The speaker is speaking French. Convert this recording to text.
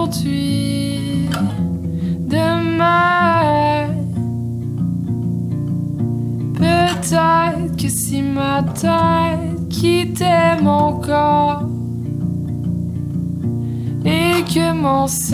aujourd'hui, demain. Peut-être que si ma tête quittait mon corps et que mon sein